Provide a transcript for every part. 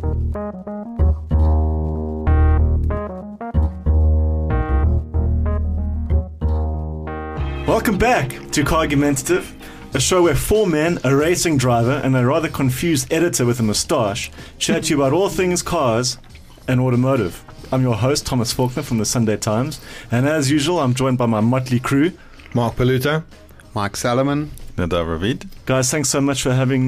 Welcome back to Cargumentative, a show where four men, a racing driver, and a rather confused editor with a moustache chat to you about all things cars and automotive. I'm your host, Thomas Faulkner from the Sunday Times, and as usual, I'm joined by my motley crew. Mark Paluta, Mike Salomon, Nadav Ravid. Guys, thanks so much for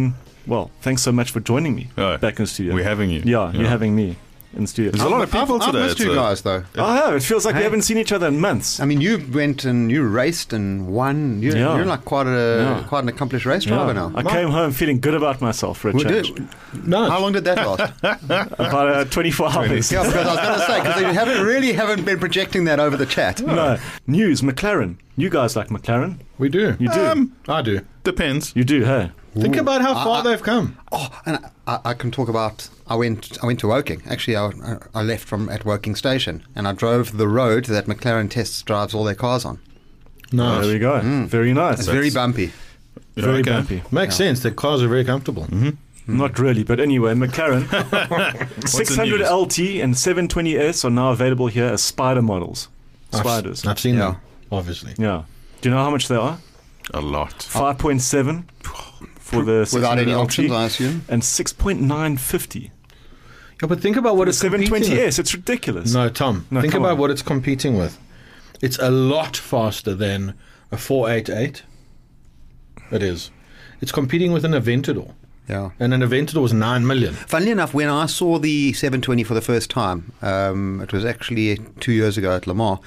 joining me back in the studio. We're having you. Yeah, you're having me in the studio. There's a lot of people today. I've missed you guys, though. It feels like we haven't seen each other in months. I mean, you went and you raced and won. You're like quite an accomplished race driver now. I came home feeling good about myself for a change. How long did that last? About 24 hours. Yeah, because I was going to say, because you haven't been projecting that over the chat. No. News, McLaren. You guys like McLaren? We do. You do? I do. Depends. You do, hey? Think about how far they've come. Oh, and I can talk about. I went to Woking. Actually, I left at Woking Station, and I drove the road that McLaren test drives all their cars on. Nice. There we go. Very nice. It's very bumpy. Very bumpy. Makes sense. The cars are very comfortable. Mm-hmm. Not really, but anyway, McLaren 600 LT and 720S are now available here as Spider models. Spiders. I've seen them, obviously. Yeah. Do you know how much they are? A lot. 5.7 for the 600 without any LT, options, I assume, and 6.950. Yeah, but think about what it's competing with. 720S. It's ridiculous. No, Tom. Think about what it's competing with. It's a lot faster than a 488. It is. It's competing with an Aventador. Yeah. And an Aventador was 9 million. Funnily enough, when I saw the 720 for the first time, it was actually 2 years ago at Le Mans,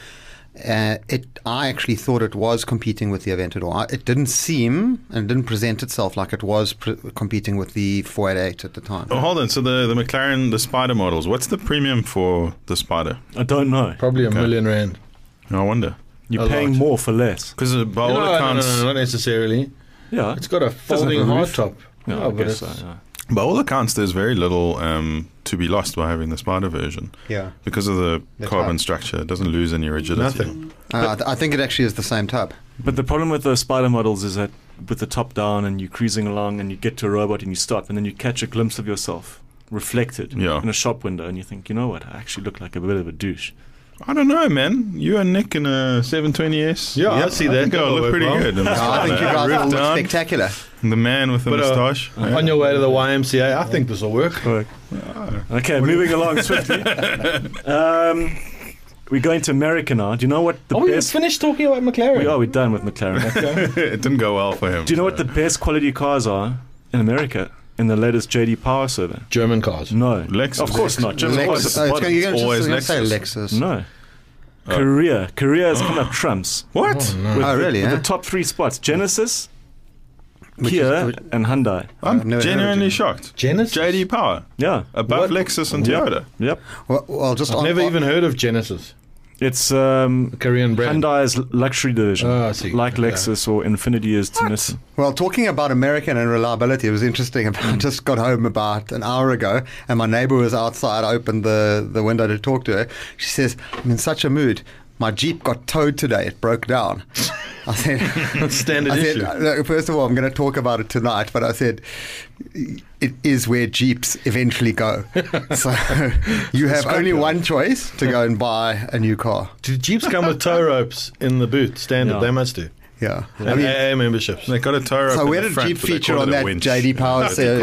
I actually thought it was competing with the Aventador. It didn't seem and didn't present itself like it was competing with the 488 at the time. Oh, hold on. So the McLaren, the Spider models, what's the premium for the Spider? I don't know. Probably $1 million. No wonder. You're paying more for less. Because by all accounts... No, not necessarily. Yeah. It's got a folding hardtop. Yeah, I guess so, yeah. By all accounts, there's very little to be lost by having the Spider version. Yeah. Because of the carbon structure. It doesn't lose any rigidity. Nothing. I think it actually is the same tub. But the problem with those Spider models is that with the top down and you're cruising along and you get to a robot and you stop and then you catch a glimpse of yourself reflected in a shop window and you think, you know what, I actually look like a bit of a douche. I don't know, man. You and Nick in a 720S. Yeah, I see that. I think I look pretty good. I think you guys all look spectacular. The man with the moustache. On your way to the YMCA, I think this will work. Okay, moving along swiftly. We're going to America now. Do you know what the best... we finished talking about McLaren? We're done with McLaren. It didn't go well for him. Do you know what the best quality cars are in America in the latest JD Power survey? German cars. No. Lexus. Of course not. German cars. You're always going to say Lexus. Lexus. No. Korea has come up trumps. What? Oh, really? With the top three spots. Genesis, Kia, and Hyundai. I'm genuinely shocked. Genesis? JD Power. Yeah. Above Lexus and Toyota. Yep. Well, just I've never even heard of Genesis. It's Korean brand. Hyundai's luxury division. I see. Like Lexus or Infiniti is to Nissan. Well, talking about American and reliability, it was interesting. I just got home about an hour ago, and my neighbor was outside. I opened the window to talk to her. She says, I'm in such a mood. My Jeep got towed today. It broke down. I said, that's standard issue. Look, first of all, I'm going to talk about it tonight, but I said, it is where Jeeps eventually go. So you have only one choice to go and buy a new car. Do Jeeps come with tow ropes in the boot? Standard, Yeah. They must do. Yeah. I mean, AA memberships. They got a tow rope. So in where the did front, Jeep but they feature call on it a that winch. JD Power That's sale?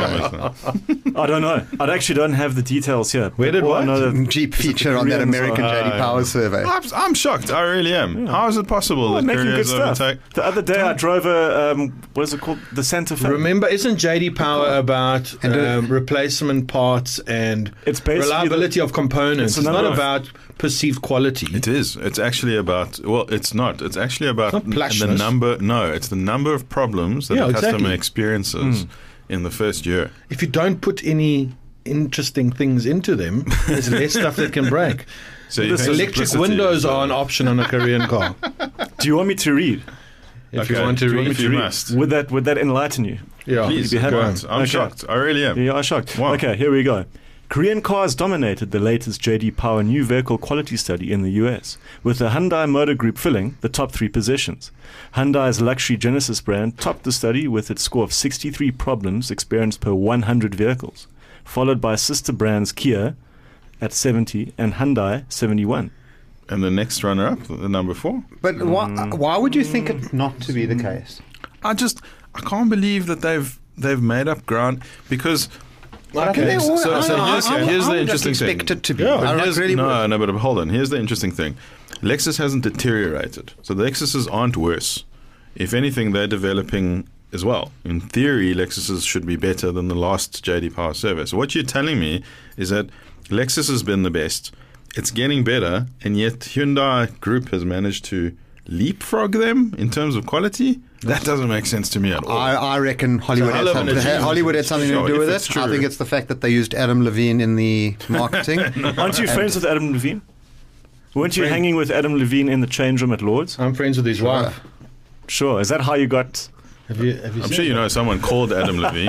I don't know. I actually don't have the details here. Where did All I what? know that Jeep feature on that Koreans American are- JD Power survey. I'm shocked. I really am. How is it possible that making good Koreans stuff. overtake? The other day I drove a what is it called? The Santa Fe. Remember, isn't JD Power about replacement parts and It's basically reliability of components? it's It's not another- about perceived quality. It is. It's actually about. Well, it's not. It's actually about It's not the plashness. number. No, it's the number of problems that Yeah, the customer exactly. experiences in the first year. If you don't put any interesting things into them, there's less stuff that can break. So you think Electric simplicity windows is, are an option on a Korean car. Do you want me to read? If you Okay. want to Do you want read, me to read? must. Would that enlighten you? yeah, Please, be happy. go Go on. on. I'm Okay. shocked. I really am. Yeah, I'm shocked. Wow. Okay, here we go. Korean cars dominated the latest JD Power new vehicle quality study in the US, with the Hyundai Motor Group filling the top three positions. Hyundai's luxury Genesis brand topped the study with its score of 63 problems experienced per 100 vehicles. followed by sister brands Kia at 70 and Hyundai 71. And the next runner-up, the number 4. But why would you think it not to be the case? I can't believe that they've made up ground because. Okay, So here's the interesting thing. Expect it to be. Yeah. I Here's- really would. no, but hold on. Here's the interesting thing. Lexus hasn't deteriorated. So the Lexuses aren't worse. If anything, they're developing as well. In theory, Lexuses should be better than the last JD Power survey. So what you're telling me is that Lexus has been the best. It's getting better, and yet Hyundai Group has managed to leapfrog them in terms of quality. That doesn't make sense to me at all. I reckon Hollywood hell of an achievement. had something Sure, to do if with it's it. true. I think it's the fact that they used Adam Levine in the marketing. Aren't you friends with Adam Levine? Weren't you hanging with Adam Levine in the change room at Lords? I'm friends with his wife. Sure. Is that how you got? Have you I'm seen sure you that? know someone called Adam Levine.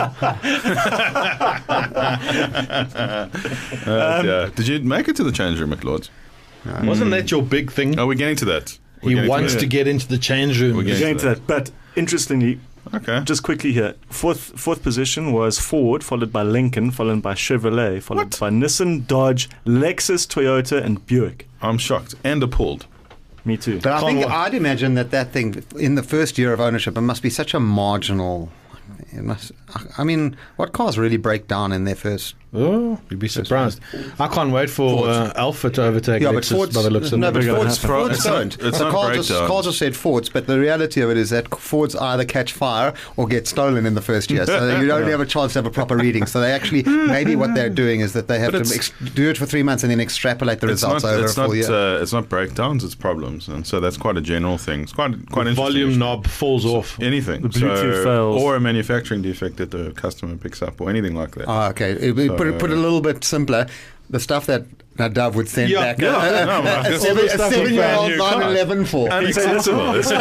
Yeah. Did you make it to the change room at Lords? Wasn't that your big thing? Oh, we're getting to that. We're He getting wants that. to get into the change room. We're We're getting going to that. But interestingly, Okay. just quickly here, fourth position was Ford, followed by Lincoln, followed by Chevrolet, followed What? by Nissan, Dodge, Lexus, Toyota, and Buick. I'm shocked and appalled. Me too. But I think Conway. I'd imagine that thing in the first year of ownership, it must be such a marginal. It must. I mean, what cars really break down in their first? Oh, you'd be surprised. I can't wait for Alpha to overtake Yeah, but Lexus Ford's by the looks of no, it. but Never gonna Ford's, happen. Ford's It's not- don't. it's The not cars breakdowns. have said Fords, but the reality of it is that Fords either catch fire or get stolen in the first year. So you don't have a chance to have a proper reading. So they actually, maybe what they're doing is that they have But to it's- do it for 3 months and then extrapolate the It's results not, over a it's, full not, year. it's not breakdowns, it's problems. And so that's quite a general thing. It's quite interesting. Volume knob falls off. Anything. The Bluetooth fails. Or a manufacturing defect that the customer picks up or anything like that. Oh, okay. Put it a little bit simpler. The stuff that Dove would send Yeah, back yeah. No, man, a it's all the stuff with 7-year-old brand new cars. 911 for. Unacceptable.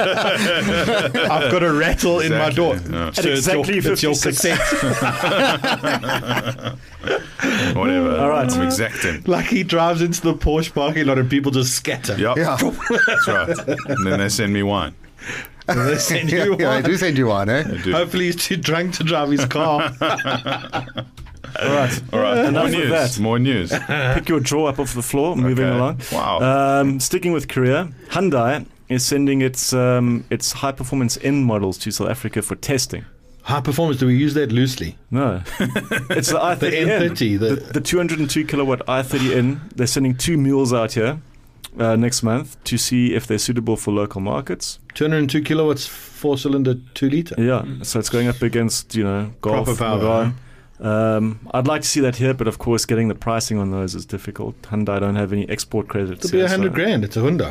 I've got a rattle in my door. Exactly, yeah. So At exactly it's your 56. cassette. Whatever. All right. I'm exacting. Like he drives into the Porsche parking lot and people just scatter. Yep. Yeah. That's right. And then they send me wine. And they send Yeah, you yeah, I one. do send you one, eh? They do. Hopefully he's too drunk to drive his car. All right. All right. Enough More of news. that. More news. Pick your jaw up off the floor, moving Okay. along. Wow. Sticking with Korea, Hyundai is sending its high-performance N models to South Africa for testing. High performance, do we use that loosely? No. It's the i30N. The N30, The 202 kilowatt i30N. They're sending 2 mules out here next month to see if they're suitable for local markets. 202 kilowatts, 4-cylinder, 2 litre. Yeah, so it's going up against, Golf, Proper power, Megane. I'd like to see that here, but of course getting the pricing on those is difficult. Hyundai don't have any export credits. It'll be here, $100 so- grand. It's a Hyundai.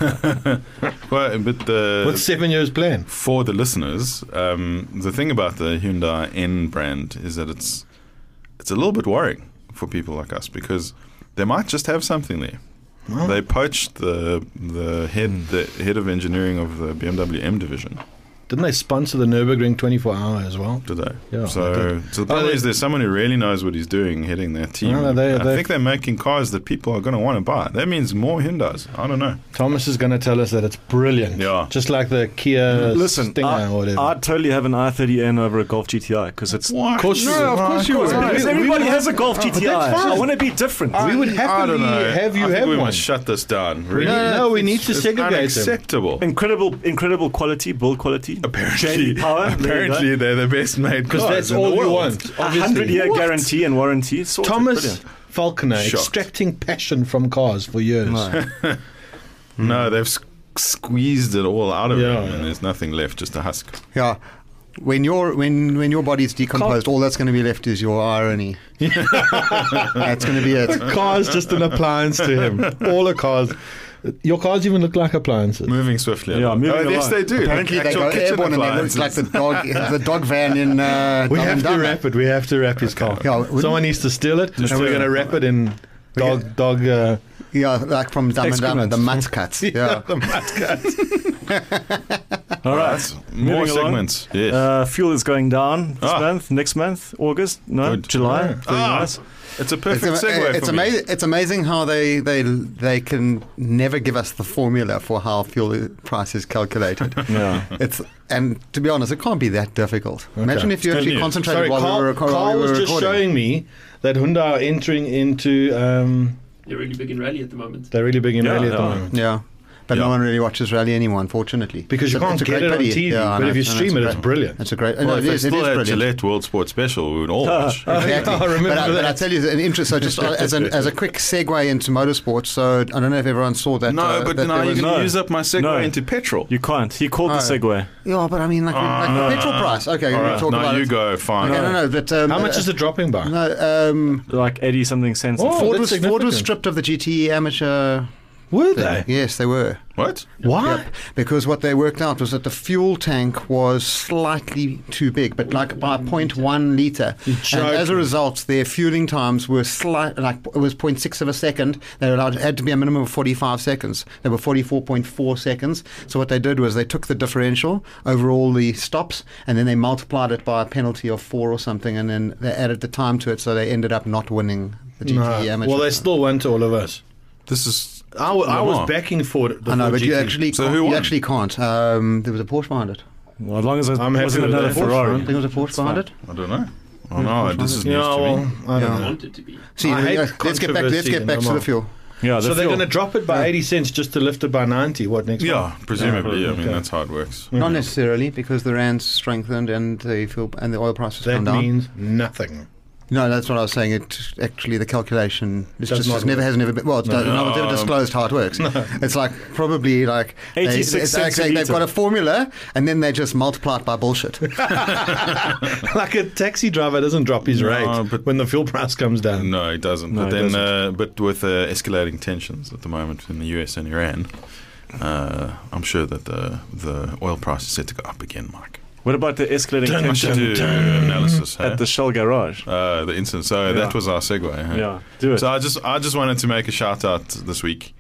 Well, but With 7 years plan. for the listeners, the thing about the Hyundai N brand is that it's a little bit worrying for people like us because they might just have something there. Well, They poached the head of engineering of the BMW M division. didn't they sponsor the Nürburgring 24-hour as well? Did they? Yeah, So, they did. so the problem they- is there's someone who really knows what he's doing heading that team. No, they- I they- think they're making cars that people are going to want to buy. That means more Hyundais. I don't know. Thomas is going to tell us that it's brilliant. Yeah. Just like the Kia Listen, Stinger or whatever. I'd totally have an i30N over a Golf GTI because it's. What? Of course you would. of course you would. Because everybody has a Golf GTI. that's fine. I want to be different. we would I happily don't know. have you I think have we one. must shut this down. Really? No, we need to It's segregate them. unacceptable. Incredible quality, build quality. Apparently, JD Power. apparently they're the best made Because cars that's in the all you world. want. A Obviously. 100-year What? guarantee and warranty. Sorted. Thomas Brilliant. Falconer Shocked. extracting passion from cars for years. No. No, they've squeezed it all out of Yeah, it, yeah. and there's nothing left, just a husk. Yeah. When your body's decomposed, all that's going to be left is your irony. That's going to be it. Car's just an appliance to him. All the cars. Your cars even look like appliances. Moving swiftly. Yeah, along. moving Oh, yes, along. they do. Apparently Like they actual go kitchen airborne and they look like appliances. the dog van in We Dumb have and to Dumber. wrap it. We have to wrap his car. Yeah, wouldn't- Someone needs to steal it, and we're going to wrap it in dog. Yeah, like from Dumb and Dumber, the mutt cuts. Yeah. the mascot. All right. More Moving along. segments. Yes. Fuel is going down this Ah. month, next month, August, no, Good. July. Yeah. Very nice. It's a perfect segue It's for me. amazing. It's amazing how they can never give us the formula for how fuel price is calculated. Yeah. And to be honest, it can't be that difficult. Imagine if you It's good actually news. concentrated Sorry, while we were Carl was just recording. showing me that Hyundai are entering into. They're really big in rally at the moment. They're really big in Yeah, rally at the yeah. moment. Yeah. But Yeah. no one really watches rally anymore, unfortunately. Because you It's a- can't it's a get great it on pity. TV, Yeah, I but know. if you I know, stream it, great- it's brilliant. It's a great. Well, no, if it they is. It still is had brilliant. Gillette World Sport Special, we would all watch. Exactly. I remember but that. I tell you, an interest. So just as a quick segue into motorsports. So I don't know if everyone saw that. No, but that now there you're was- going to No. use up my segue No. into petrol. You can't. He called the Oh. Segway. Yeah, but I mean, like the petrol price. Okay, All we'll right, talk no, about you it. go, fine. Okay, no, but How much is it dropping by? No, Like 80 something cents. Oh, Ford that's was significant. stripped of the GTE amateur. Were thing. they? Yes, they were. What? Why? Yep. Because what they worked out was that the fuel tank was slightly too big, but like by 0.1 litre. You're And as a joking. result, their fueling times were like it was 0.6 of a second. They were allowed, had to be a minimum of 45 seconds. They were 44.4 seconds. So what they did was they took the differential over all the stops, and then they multiplied it by a penalty of 4 or something, and then they added the time to it. So they ended up not winning the GTE amateur. Well, they still won to all of us. This is. I was Lamar. backing Ford. I know, Ford but you GT. actually So can't, who you won? actually can't. There was a Porsche behind it. Well, as long as it I'm happy wasn't with another that. Ferrari. I think it was a Porsche behind it. I don't know. Oh no, this is news Yeah, to well, me. I don't Yeah. know. Want it to be. See, I hate let's get back. Let's controversy get back in to the Lamar. fuel. Yeah, the So they're fuel. going to drop it by 80 cents just to lift it by 90. What next Yeah, month? presumably. I mean, Okay. that's how it works. Not necessarily, because the rand's strengthened and the fuel and the oil prices That come down. means nothing. No, that's what I was saying. It actually the calculation Does just not never work. has never been. Well, no one's ever disclosed how it works. It's like probably like 86 cents a they've litre. got a formula and then they just multiply it by bullshit. Like a taxi driver doesn't drop his No, rate but- when the fuel price comes down. No, it doesn't. No, but it then, but with escalating tensions at the moment in the US and Iran, I'm sure that the oil price is set to go up again, Mike. What about the escalating I should tension do analysis at the Shell garage? the incident. So Yeah. that was our segue. Huh? Yeah, do it. So I just wanted to make a shout out this week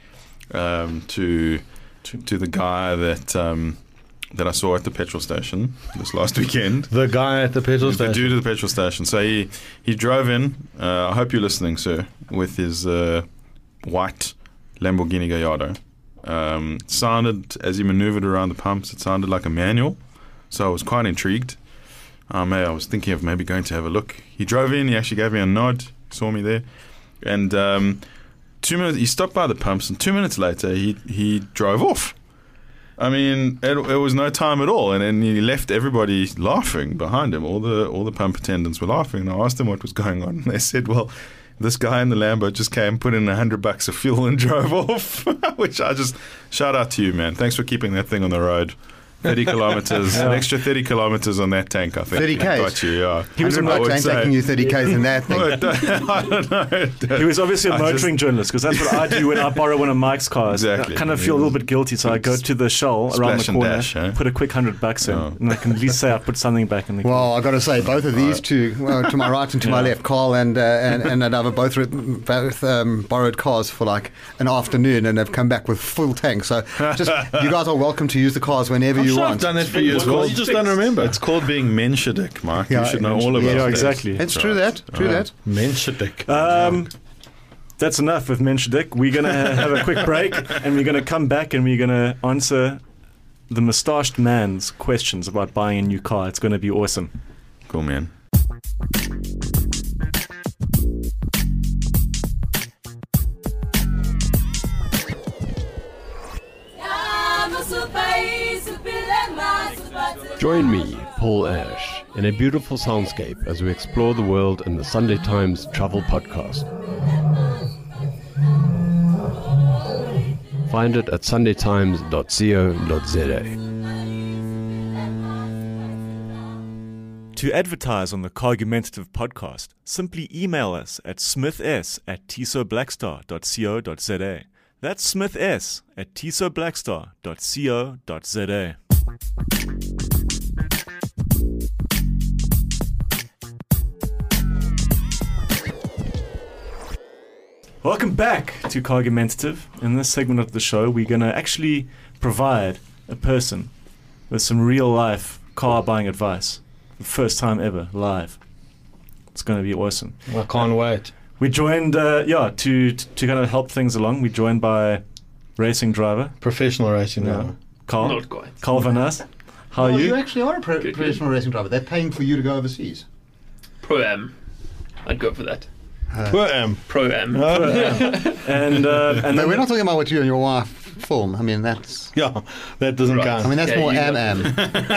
to the guy that I saw at the petrol station this last weekend. The guy at the petrol The station. dude at the petrol station. So he drove in. I hope you're listening, sir, with his white Lamborghini Gallardo. Sounded as he manoeuvred around the pumps. It sounded like a manual. So I was quite intrigued. I was thinking of maybe going to have a look. He drove in. He actually gave me a nod. Saw me there, and 2 minutes. He stopped by the pumps, and 2 minutes later, he drove off. I mean, it was no time at all, and then he left everybody laughing behind him. All the pump attendants were laughing, and I asked them what was going on. And they said, "Well, this guy in the Lambo just came, put in $100 of fuel, and drove off." Which I just shout out to you, man. Thanks for keeping that thing on the road. 30 kilometers, an extra 30 kilometers on that tank, I think. 30 Ks? Got you, yeah. He was $100 a ain't taking you 30 k's in that thing. I don't know. He was obviously a I just- motoring journalist because that's what I do when I borrow one of Mike's cars. Exactly. I kind of feel a little bit guilty, so I go to the Shell around the Splash and corner, dash, eh? put a quick $100 in, Oh. and I can at least say I put something back in the car. Well, I got to say, both of these two, to my right and to my left, Carl and Adava, both borrowed cars for like an afternoon, and they've come back with full tanks. So just you guys are welcome to use the cars whenever I'm you sure want. I've done that for you as well. You just don't remember. It's called being Menschedick, Mark. Yeah, you should know all about yeah, that. exactly. It's true that. True that. Menschedick. That's enough with Menschedick. We're going to have a quick break, and we're going to come back and we're going to answer the moustached man's questions about buying a new car. It's going to be awesome. Cool, man. Join me, Paul Ash, in a beautiful soundscape as we explore the world in the Sunday Times Travel Podcast. Find it at sundaytimes.co.za. To advertise on the Cargumentative podcast, simply email us at smiths@tisoblackstar.co.za. That's smiths@tisoblackstar.co.za. Welcome back to Cargumentative. In this segment of the show, we're going to actually provide a person with some real life car buying advice. The first time ever, live. It's going to be awesome. I can't wait. We joined, to kind of help things along, we're joined by racing driver, Professional racing now. Carl. Not quite. Carl Van Ass. How are Oh, you? you actually are a Good. professional racing driver. They're paying for you to go overseas. Pro-Am. I'd go for that. Poor am. Pro-Am. and But then we're not talking about what you and your wife film. I mean, that's. Yeah, that doesn't Right. count. I mean, that's Yeah, more you am.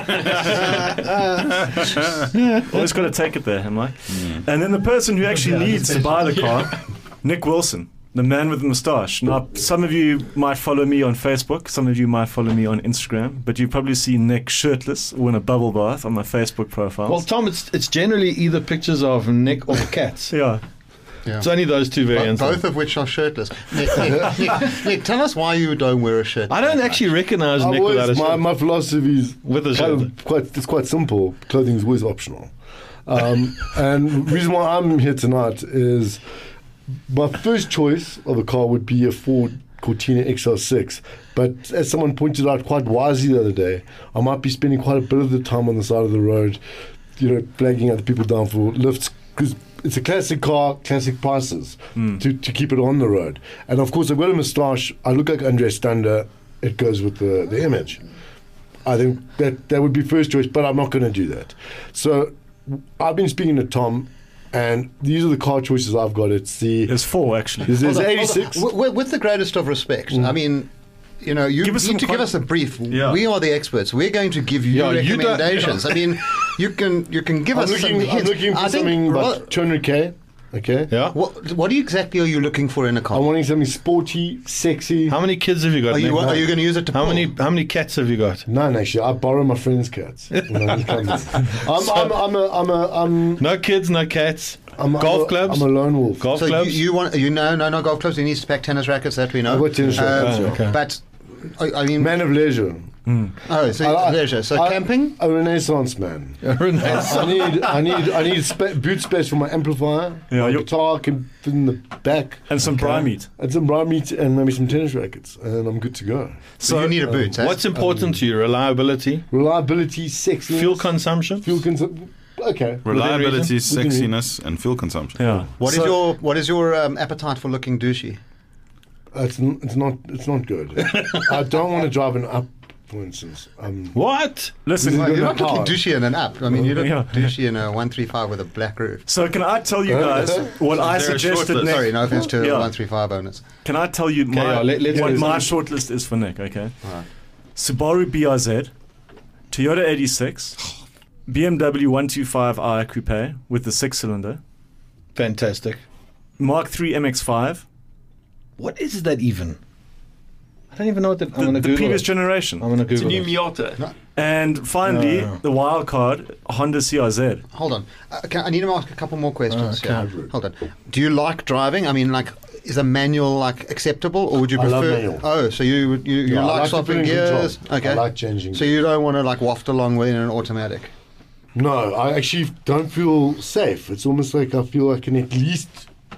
always got to take it there, I'm like. And then the person who actually needs to buy the car, Nick Wilson, the man with the moustache. Now, some of you might follow me on Facebook, some of you might follow me on Instagram, but you've probably seen Nick shirtless or in a bubble bath on my Facebook profile. Well, Tom, it's generally either pictures of Nick or cats. yeah. Yeah. It's only those two variants. Both of which are shirtless. Nick, tell us why you don't wear a shirt. I don't actually recognize I've Nick without a always, shirt. my philosophy is With a kind shirt. of it's quite simple. Clothing is always optional. And the reason why I'm here tonight is my first choice of a car would be a Ford Cortina XL6. But as someone pointed out quite wisely the other day, I might be spending quite a bit of the time on the side of the road, flagging other people down for lifts, because it's a classic car, classic prices to keep it on the road. And of course, I've got a moustache. I look like Andre Stander. It goes with the image. I think that would be first choice, but I'm not going to do that. So I've been speaking to Tom, and these are the car choices I've got. There's 4, actually. There's Hold on, 86. hold on. With the greatest of respect, I mean, you Give us need to some give us a brief. Yeah. We are the experts. We're going to give you Yeah, you don't- recommendations. I mean, you can give I'm us some looking, I'm hints. looking for I think something ra- about 200k. Okay. Yeah. What exactly are you looking for in a car? I'm wanting something sporty, sexy. How many kids have you got? Are you Nick? going to use it to How pull? many cats have you got? None actually. I borrow my friends' cats. I'm No kids, no cats. I'm Golf clubs? I'm a lone wolf. Golf So clubs? you want no golf clubs. You need spec tennis rackets. That we know. I've got tennis rackets, yeah. Okay. But I mean, Man of leisure. oh, so leisure. So camping. A Renaissance man. I need boot space for my amplifier. Yeah, my you- guitar can fit in the back. And some bride meat. And some bride meat and maybe some tennis rackets, and I'm good to go. So you need a boot. eh? What's important to you? Reliability, Reliability, sexiness, fuel consumption. Okay. Reliability, reason. sexiness, and fuel consumption. Yeah. What is your appetite for looking douchey? It's not good. I don't want to drive an up, for instance. What? Listen, Well, You're no not looking car. douchey in an app. I mean, you look Yeah. douchey in a 135 with a black roof. so can I tell you guys what I there a suggested shortlist? Nick? Sorry, no offense to Yeah. 135 owners. Can I tell you yeah, let's what do my it. shortlist is for Nick, okay? Alright. Subaru BRZ, Toyota 86, BMW 125i Coupe with the 6-cylinder, Fantastic. Mark III MX-5, What is that even? I don't even know what that. I'm going to the Google previous it. generation. I'm going to It's a Google new it. Miata. And finally, No. the wild card, Honda CRZ. Hold on. I need to ask a couple more questions. Okay. here. Hold on. Do you like driving? I mean, like, is a manual acceptable, or would you I prefer? love manual. Oh, so you Yeah, I like to swapping be in control. gears? Okay. I like changing. So you don't want to waft along with in an automatic. No, I actually don't feel safe. It's almost like I feel I can at least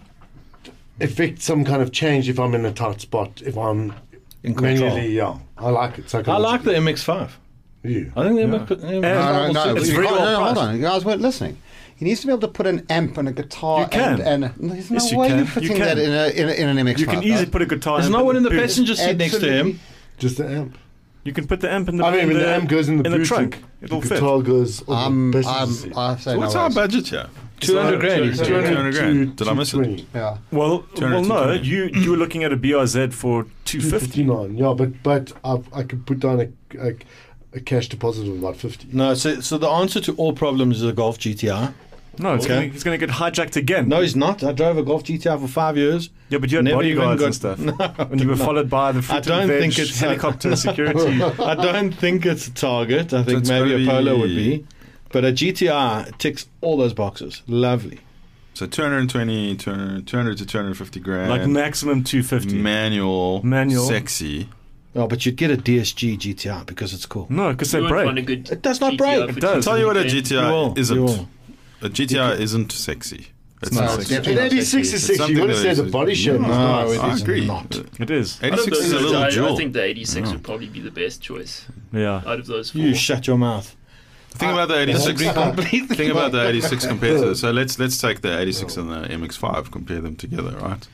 effect some kind of change if I'm in a tight spot. If I'm In control. manually, yeah, I like it. I like the MX-5. You. I think the MX-5 No, It's you very can't- well no, hold priced. on. You guys weren't listening. He needs to be able to put an amp and a guitar. You can. And there's no Yes, you way can. you're You fitting can. that in an MX-5. You can easily put a guitar There's amp no one in the boot. passenger seat next to him. Just the amp. You can put the amp in the I mean, in when the amp goes in the boot, trunk. It'll the fit. guitar goes. on the passenger seat. I say So what's no our ways. budget here? 200 grand. he said. 200 grand. Did I miss it? 220. Yeah. Well, 220. you were looking at a BRZ for 250. 259. Yeah, but I could put down a cash deposit of about 50. No, so the answer to all problems is a Golf GTR. No, Okay. he's going to get hijacked again. No, he's not. I drove a Golf GTR for 5 years. Yeah, but you had Never even bodyguards got- and stuff. No, and you were no. followed by the I fruit don't and veg think it's helicopter security. I don't think it's a Target. I think it's maybe a gotta Polo be- would be. But a GTR ticks all those boxes. Lovely. So 220, 200 to 250 grand. Like maximum 250. Manual. Sexy. Oh, but you'd get a DSG GTR because it's cool. No, because they You won't find a break. good It does not GTR break. for It does. I'll tell you what a 200K. You will, GTR isn't. you will. A GTR isn't sexy. It's No, not it's sexy. definitely An 86 is It's sexy. something You got to that say is- the body shape is No, nice. it I is agree. not. It is. Out of 86 is a those, little I jewel. think the 86 Oh. would probably be the best choice Yeah. out of those 4. You shut your mouth. Think about the 86. completely. Think about the 86 compared to. So let's take the 86 and the MX-5, compare them together, right?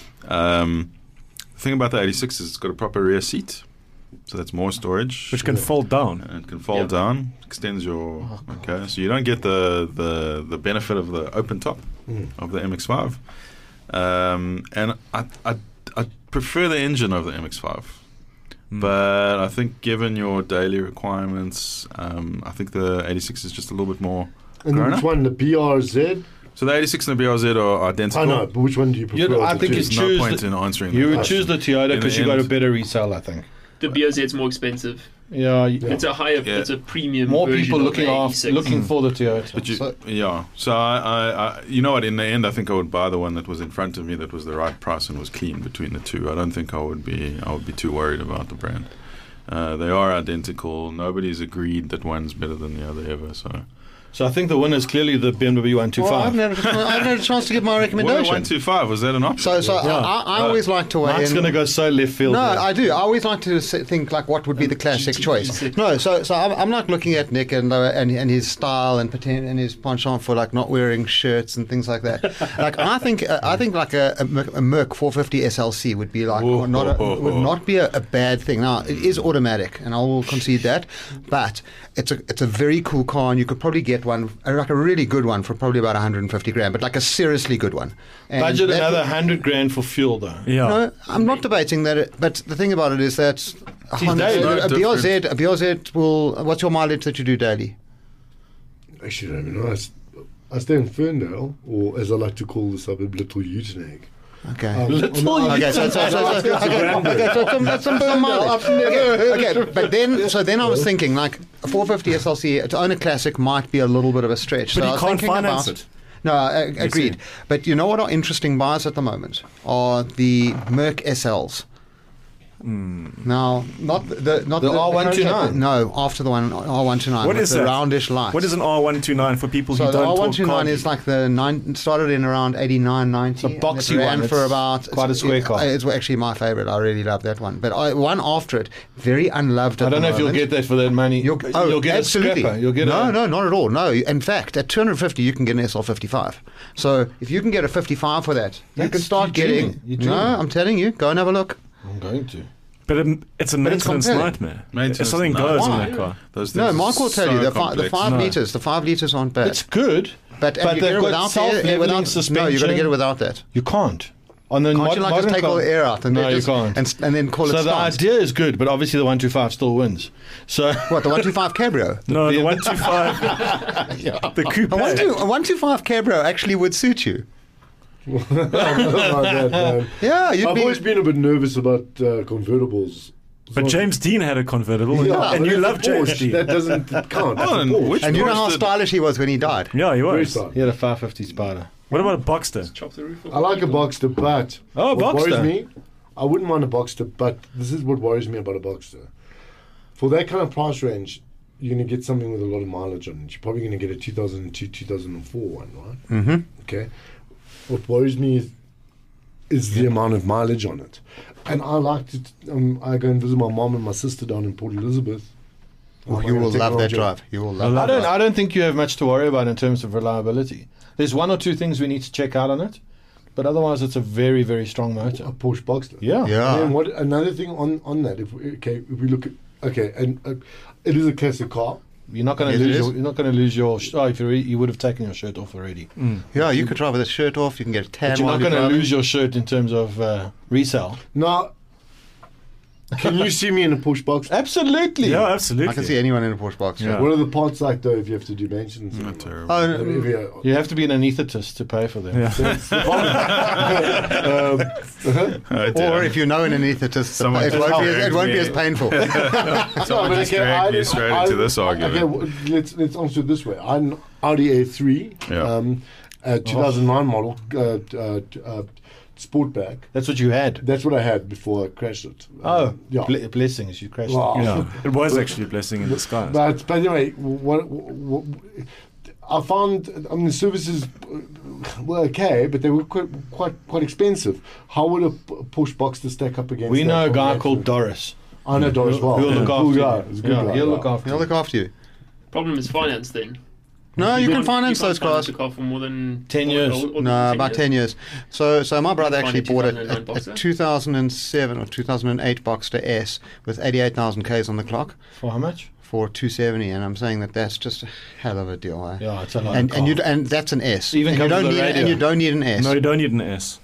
The thing about the 86 is it's got a proper rear seat, so that's more storage. Which can fold down. And it can fold Yeah. down, extends your okay. So you don't get the benefit of the open top of the MX-5. And I prefer the engine of the MX-5. But I think given your daily requirements, I think the 86 is just a little bit more And grown which up. one, the BRZ? So the 86 and the BRZ are identical. I know, but which one do you prefer? I of the think two? it's- There's no choose point the- in answering You that would question. choose the Toyota In because the you got a end- better resale, I think. The BRZ's more expensive. Yeah, It's a higher, Yeah. it's a premium. more version people of looking the after, 86. looking for the Toyota. But So- So I, you know what? In the end, I think I would buy the one that was in front of me, that was the right price and was clean between the two. I don't think I would be too worried about the brand. They are identical. Nobody's agreed that one's better than the other ever. So I think the winner is clearly the BMW 125. Well, I haven't had a chance to give my recommendation. 125, was that an option? So I always like to weigh Mike's in. going to go so left field. No, there. I do. I always like to think like what would be the classic choice. No, so I'm not looking at Nick and his style and his penchant for like not wearing shirts and things like that. Like I think like a Merc 450 SLC would be like would not be a bad thing. Now it is automatic, and I will concede that, but it's a very cool car, and you could probably get one like a really good one for probably about 150 grand, but like a seriously good one. And Budget that another would- 100 grand for fuel, though. Yeah. No, I'm not debating that. But the thing about it is that a BRZ will. What's your mileage that you do daily? Actually, I don't even know. I stay in Ferndale, or as I like to call the suburb, Little Utenhage. Okay. Little Okay, so that's some mileage. Okay, but then I was thinking like a 450 SLC to own a classic might be a little bit of a stretch. But so I you was can't thinking finance about, it. No, agreed. But you know what are interesting buys at the moment are the Merc SLs. Now, not the R129. No, after the one R129. What with is the that? roundish lights? What is an R129 for people So who the don't talk R129 car? is like started in around 89, 90. It's a boxy and it ran one. for It's about quite a square car. It's actually my favorite. I really love that one. But one after it, very unloved. I At don't the know if you'll moment. get that for that money. You'll get absolutely. a scrapper. You'll get no, a, not at all. No, in fact, at 250 you can get an SL55. So if you can get a 55 for that, you That's- can start you're getting. dreaming. You're No, dreaming. I'm telling you, go and have a look. I'm going to. But it's a maintenance compelling. nightmare. Maintenance If something nightmare. goes in Why? that car. Those No, things Mike will are tell you so the 5 complex. liters. The 5 liters aren't bad. It's good, but you get they've it got without self-leveling without. No, you got to suspension. get it without that. You can't. On the Can't you like just take all the air out and no, then you just, can't. and then call So it the stance? idea is good, but obviously the 125 still wins. So What, the 125 Cabrio? No, the the- 125, the coupe. A 125 Cabrio actually would suit you. Like that, man. Yeah, you'd I've be. always been a bit nervous about convertibles. But James Dean had a convertible, Yeah, and but you it's love a James Porsche. Dean. That doesn't count. That's Oh, a and Porsche. which And you know Porsche how did- stylish he was when he died. Yeah, he Very was. stylish. he had a 550 Spider. What about a Boxster? Chop the roof off. I like a Boxster, but Oh, what Boxster. worries me, I wouldn't mind a Boxster, but this is what worries me about a Boxster. For that kind of price range, you're going to get something with a lot of mileage on it. You're probably going to get a 2002, 2004 one, right? Mm-hmm. Okay. What worries me is the amount of mileage on it. And I like to, I go and visit my mom and my sister down in Port Elizabeth. Oh, With you my will love that technology. drive. You will love I that. don't think you have much to worry about in terms of reliability. There's one or two things we need to check out on it, but otherwise it's a very, very strong A motor. Porsche Boxster. Yeah. Yeah. And then what? Another thing on that, if we look at and it is a classic car. You're not going Yes, to it lose. is. You're not going to lose your. Oh, if you would have taken your shirt off already. Yeah, you could drive with a shirt off. You can get a tan But you're while not going to driving. lose your shirt in terms of resale. Now, can you see me in a Porsche Boxster? Absolutely. Yeah, absolutely. I can see anyone in a Porsche box. Yeah. What are the parts like though if you have to do maintenance? Not and all terrible. Oh, that? no, If you- You have to be an anaesthetist to pay for them. Yeah. That's the problem. Oh, dear. or if you know an anaesthetist, Someone it just won't be as dragged me. painful. Someone but just okay, dragged you straight into this argument. Okay, let's answer it this way. I'm Audi A3, Yeah. 2009 model, Sportback. That's what you had. That's what I had before I crashed it. Oh, yeah. blessings. You crashed. Wow. Yeah, it was actually a blessing in disguise. But anyway, what I found, I mean, the services were okay, but they were quite expensive. How would a Porsche Boxster stack up against? We that know a guy combination? called Doris. I know Doris well. He'll look Cool after guy. you. He's a good Yeah, guy, he'll yeah. look after He'll you. look after you. Problem is finance then. No, you can can't- finance can't those finance cars. a car for more than 10 years. No, about 10 years. So my brother Find actually a bought 2009 a Boxster? 2007 or 2008 Boxster S with 88,000 Ks on the clock For how much? for 270, and I'm saying that's just a hell of a deal. Eh? Yeah, it's a lot. And that's an S. Even and you comes don't with a need radio. and you don't need an S. No, you don't need an S.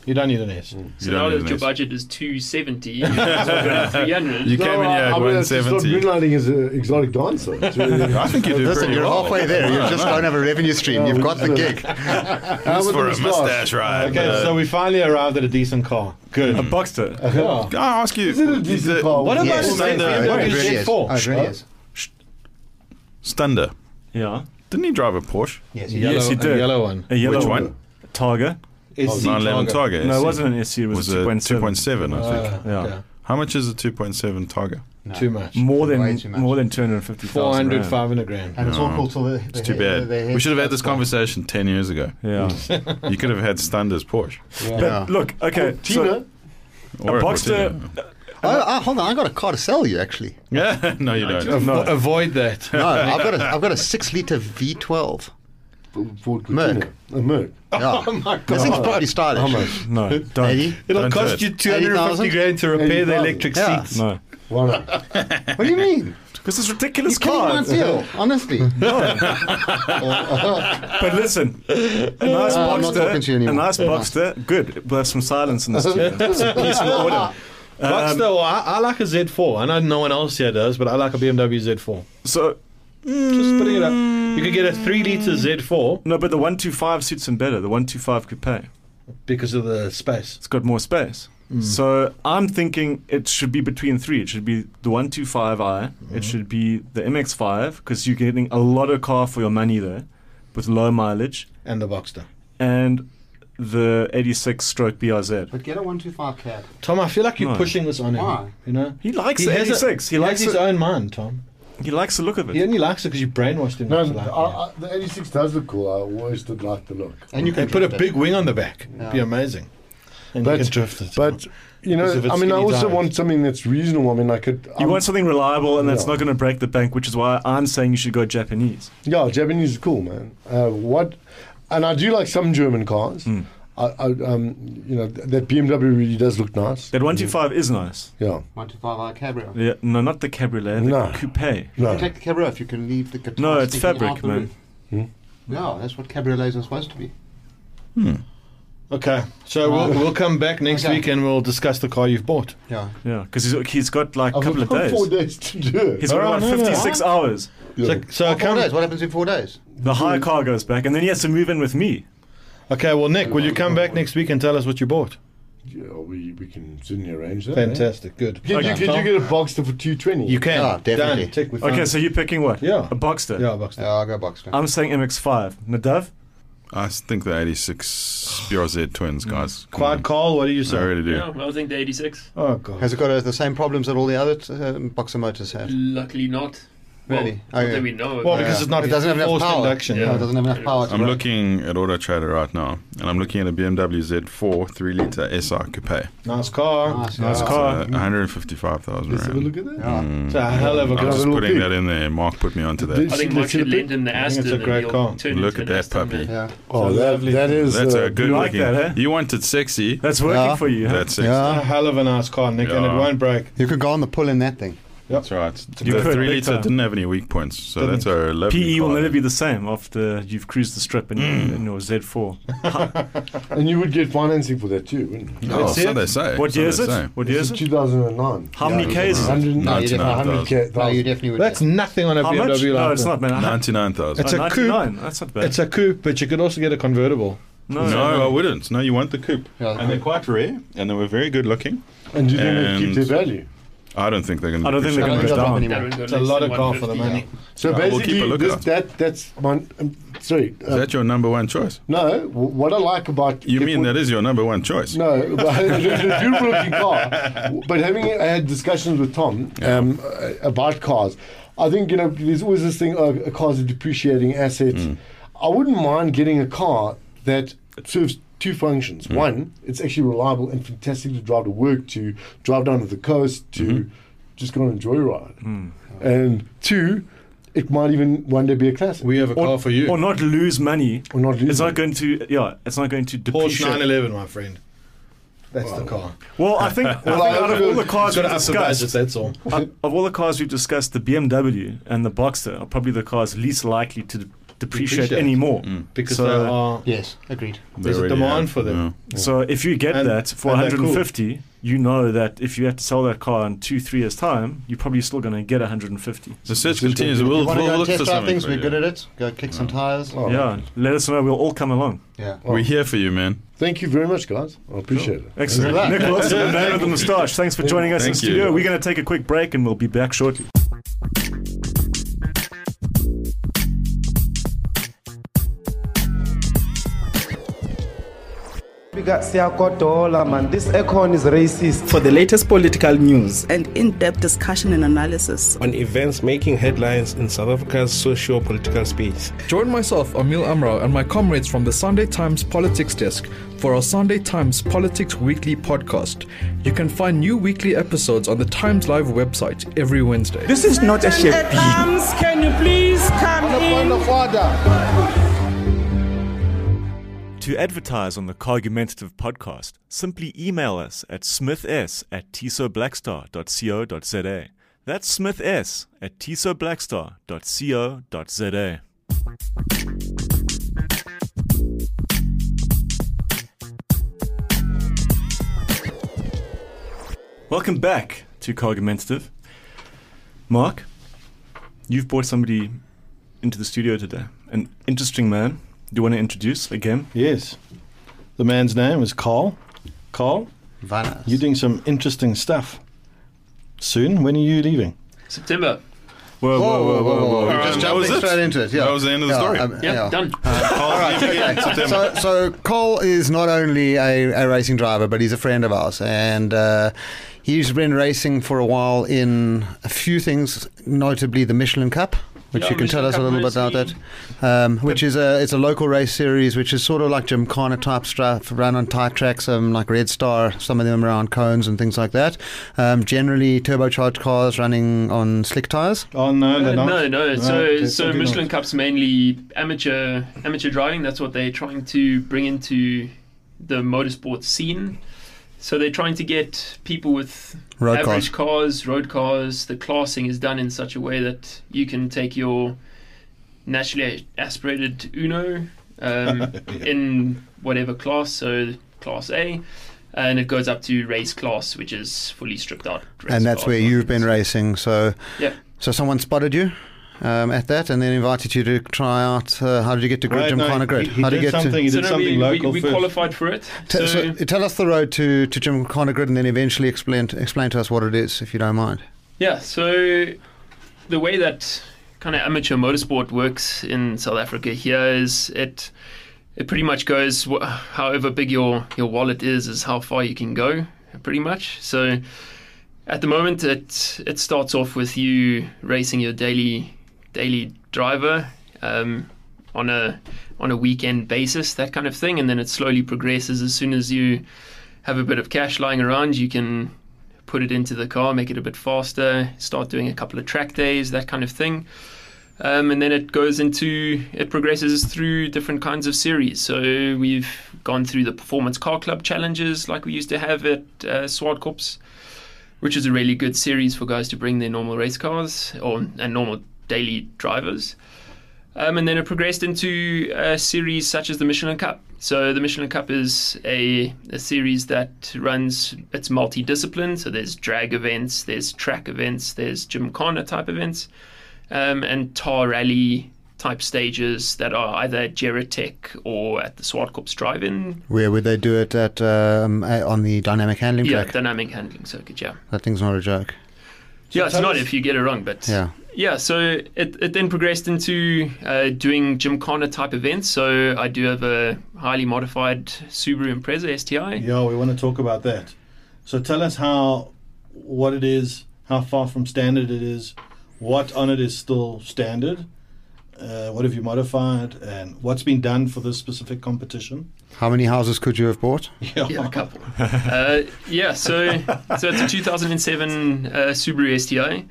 You don't need an S. So You now don't that need your an S. budget is 270, you're going to 300. You came in here at I mean, it's not 170. moonlighting as an exotic dancer. It's really- I think you do Listen, pretty you're well. halfway there. You just don't have a revenue stream. You've got the gig. How For a about the mustache ride. Okay, so we finally arrived at a decent car. Good. A Boxster. Yeah. Can I ask you? Is it a decent car? What about Yes, the it BMW really is. Z4? Oh, it really is. Stunder. Yeah. Didn't he drive a Porsche? Yes, Yes, he did. A yellow one. A yellow Which one? Targa. SC 911 Targa. No, it SC. wasn't an SU. It was, Was a a 2.7. 2.7, I think. Yeah. How much is a 2.7 Targa? No. Too much. More Way than too much. more than 250,000. 400, rand. 500 grand. And it's all called till the It's too bad. We should have had this conversation 10 years ago. Yeah. You could have had Stunder's Porsche. But look, okay. Tina, Or a Boxster. Hold on, I got a car to sell you actually. Yeah, no, you don't. No. Avoid that. No, I've got a 6-liter V12. Ford Merc. Cortina. A Merc. Yeah. Oh my This thing's god. pretty stylish. How much? No, don't. 80? It'll Don't do cost it. you 250 80,000? grand to repair the 80,000. electric Yeah. seats. No. Why not? What do you mean? Because it's ridiculous Give me my cars. deal, honestly. But listen, a nice I'm not talking to you Boxster, a anymore. nice Boxster, good. We'll have some silence in the studio. Some peace and order. Boxster, well, I like a Z4. I know no one else here does, but I like a BMW Z4. So, Just putting it up. You could get a 3-litre Z4 no, but the 125 suits him better. The 125 coupe. because of the space. It's got more space. So I'm thinking it should be between three. It should be the 125i. It should be the MX-5 because you're getting a lot of car for your money there, with low mileage, And the Boxster. and the 86 stroke BRZ. But get a 125 cab. Tom, I feel like you're No. pushing this on him. Why? You know? He likes He the has a- 86. He He likes has his it. own mind, Tom. He likes the look of it. He only likes it because you brainwashed him. No, not to like it. the 86 does look cool. I always did like the look. And you They can put a drift it. big wing on the back. It'd be Yeah. amazing. And But- you can drift it. But, you know, Because of its I mean, I skinny also tires. want something that's reasonable. I mean, I could. You want something reliable and that's Yeah. not going to break the bank, which is why I'm saying you should go Japanese. Yeah, Japanese is cool, man. And I do like some German cars. Mm. You know, that BMW really does look nice. That 125 is nice. Yeah. 125i cabrio. Yeah, no, not the cabriolet, the No. coupe. No. You take the cabrio if you can leave the guitar. No, it's sticking fabric, out the man. roof. Hmm? Yeah, that's what cabriolets are supposed to be. Okay, so we'll come back next Okay. week and we'll discuss the car you've bought. Yeah. Yeah, because he's got like a I've couple of got 4 days. days to do it. He's got Oh, about no, no. 56 hours. Yeah. So Oh, 4 come. days. What happens in 4 days? The hire car goes back, and then he has to move in with me. Okay, well, Nick, will you come back next week and tell us what you bought? Yeah, we can certainly arrange that. Fantastic, good. Could you get a Boxster for 220? You can. Yeah, definitely. Done. Tick, we Okay, found so you're picking what? Yeah. A Boxster. it. Yeah, Boxster. Yeah, I'll go Boxster. I'm saying MX-5. Nadav? I think the 86 BRZ twins, guys. Come Quad on. Call, what do you I say? really do. Yeah, I think the 86. Oh, God. Has it got the same problems that all the other Boxer motors have? Luckily not. Really? Well, not Okay. that we know. Well, of. because it's not It doesn't have enough forced power. induction. No, Yeah. it doesn't have enough power to I'm run. looking at Auto Trader right now, and I'm looking at a BMW Z4 3-litre SR Coupe. Nice car. Nice, Nice yeah. car. 155,000 Let's have a look rand. at that. Yeah. It's a hell of a I'm car. Have a just little putting peek. that in there. Mark put me onto that. I think Mike Let's see should the lend him the I think Aston. it's a great and car. he'll turn Look into at an that Aston, puppy. man. Yeah. Oh, It's that lovely. is. That's a good you like looking. that, eh? You wanted sexy. That's working Yeah. for you, huh? That's sexy. A Yeah. hell of a nice car, Nick, and it Yeah. won't break. You could go on the pull in that thing. That's right. You The could, 3 big litre time. didn't have any weak points, so that's a lovely PE will car. never be the same after you've cruised the strip in your Z4. And you would get financing for that too, wouldn't you? Oh, That's so it. they say. What So year is they it? say. What year is It's it? 2009. How many Ks is it? 100, 99,000. No, you definitely would. That's nothing on a How BMW much? like No, it's that. not, man. 99,000. It's a coupe. 99. That's not bad. It's a coupe, but you could also get a convertible. no, No, I wouldn't. No, you want the coupe. Yeah. And they're quite rare, and they were very good looking. And do you think they keep And- their value? I don't think they're going to I don't think they're I don't gonna think go they'll down. drop That anymore. would go It's a less lot than of car for the 150. money. So Yeah, we'll keep a basically, lookout. that's my. Sorry. Is that your number one choice? No, what I like about. You mean that is your number one choice? No, but it's a beautiful looking car. But having had discussions with Tom about cars, I think, you know, there's always this thing, a car's a depreciating asset. I wouldn't mind getting a car that serves two functions. One, it's actually reliable and fantastic to drive to work, to drive down to the coast, to just go on a joyride. And two, it might even one day be a classic. We have a car for you. Or not lose money. Or not lose It's not it. going to. Yeah, it's not going to Porsche depreciate. 911, my friend. That's the car. Well, I think, out of all the cars Got we've to up the budget, discussed, that's all. of all the cars we've discussed, the BMW and the Boxster are probably the cars least likely to depreciate Depreciate. anymore. because So- they are. Yes, agreed. There's They a already demand have, for them. So if you get And- that for and they're cool. 150, you know that if you have to sell that car in 2-3 years' time, you're probably still going to get 150. The search continues. We'll you want to go look test for drive something. things? for We're you. good at it. Go kick some tires. Oh, Yeah, let us know. We'll all come along. Yeah. We're here for you, man. Thank you very much, guys. I appreciate it. Excellent. Good luck. Nick Wilson, the man with the moustache. Thanks for joining us in Thank you. studio. We're going to take a quick break and we'll be back shortly. This aircon is racist. For the latest political news and in-depth discussion and analysis on events making headlines in South Africa's socio-political space. Join myself, Emil Amrau, and my comrades from the Sunday Times Politics Desk for our Sunday Times Politics Weekly podcast. You can find new weekly episodes on the Times Live website every Wednesday. This is not a shape. Can you please come in? To advertise on the Cargumentative podcast, simply email us at smiths@tisoblackstar.co.za. That's smiths@tisoblackstar.co.za. Welcome back to Cargumentative. Mark, you've brought somebody into the studio today. An interesting man. Do you want to introduce again? Yes. The man's name is Carl. Carl, Vanas. you're doing some interesting stuff. Soon, when are you leaving? September. Whoa, We're That just was jumping it? straight into it. Yeah. That was the end of the story. Yeah, done. All right, okay. So Cole is not only a racing driver, but he's a friend of ours, and he's been racing for a while in a few things, notably the Michelin Cup, which Yeah, you can tell us a Michelin little Cup bit about that. Which is it's a local race series, which is sort of like Gymkhana type stuff, run on tight tracks, like Red Star, some of them around cones and things like that. Generally turbocharged cars running on slick tires. Oh, no, they're not. No. Right, So okay, so Michelin Cup's mainly amateur driving. That's what they're trying to bring into the motorsport scene. So they're trying to get people with Road average cars, road cars. The classing is done in such a way that you can take your naturally aspirated Uno in whatever class, so class A, and it goes up to race class, which is fully stripped out. race And that's cars. where you've been racing. So Yeah. So someone spotted you at that, and then invited you to try out. How did you get to Right, no, Gymkhana Grid? he How did you get something. He So did no, something local we first. qualified for it. So tell us the road to Gymkhana Grid, and then eventually explain to us what it is, if you don't mind. Yeah, so the way that kind of amateur motorsport works in South Africa here is it pretty much goes however big your wallet is how far you can go, pretty much. So at the moment it starts off with you racing your daily driver on a weekend basis, that kind of thing, and then it slowly progresses. As soon as you have a bit of cash lying around, you can put it into the car, make it a bit faster, start doing a couple of track days, that kind of thing. And then it progresses through different kinds of series. So we've gone through the Performance Car Club challenges like we used to have at Swartkops, which is a really good series for guys to bring their normal race cars and normal daily drivers. And then it progressed into a series such as the Michelin Cup. So the Michelin Cup is a series that runs, it's multidiscipline. So there's drag events, there's track events, there's Gymkhana type events, and tar rally type stages that are either at Geratech or at the Swartkops drive-in. Where would they do it at on the dynamic handling Yeah, track? dynamic handling circuit, yeah. That thing's not a joke. Yeah, it's not if you get it wrong, but yeah. So it then progressed into doing Gymkhana type events. So I do have a highly modified Subaru Impreza STI. Yeah, we want to talk about that. So tell us what it is, how far from standard it is, what on it is still standard, what have you modified, and what's been done for this specific competition. How many houses could you have bought? Yeah, a couple. So it's a 2007 Subaru STI,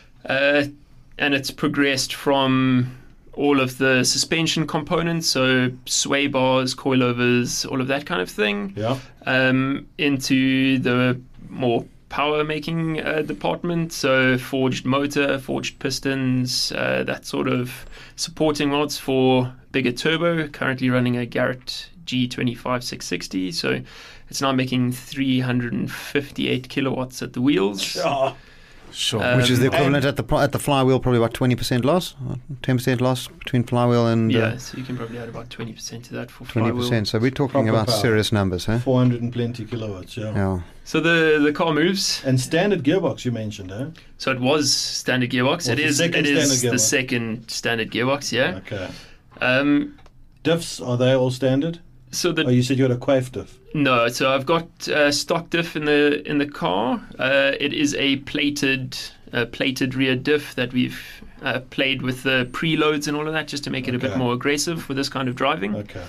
and it's progressed from all of the suspension components, so sway bars, coilovers, all of that kind of thing, into the more power making department, so forged motor, forged pistons, that sort of supporting rods for bigger turbo. Currently running a Garrett G25 660, so it's now making 358 kilowatts at the wheels. Sure. Which is the equivalent at the flywheel, probably about 20% loss, 10% loss between flywheel and... so you can probably add about 20% to that for 20%. flywheel. So we're talking Proper about power. serious numbers, huh? 400 and plenty kilowatts, Yeah. So the car moves. And standard gearbox you mentioned, eh? So it was standard gearbox. Well, It the is second the standard gearbox. second standard gearbox, yeah. Okay. Diffs, are they all standard? So you said you had a quaif diff. No, so I've got stock diff in the car. It is a plated rear diff that we've played with the preloads and all of that, just to make it a bit more aggressive for this kind of driving. Okay.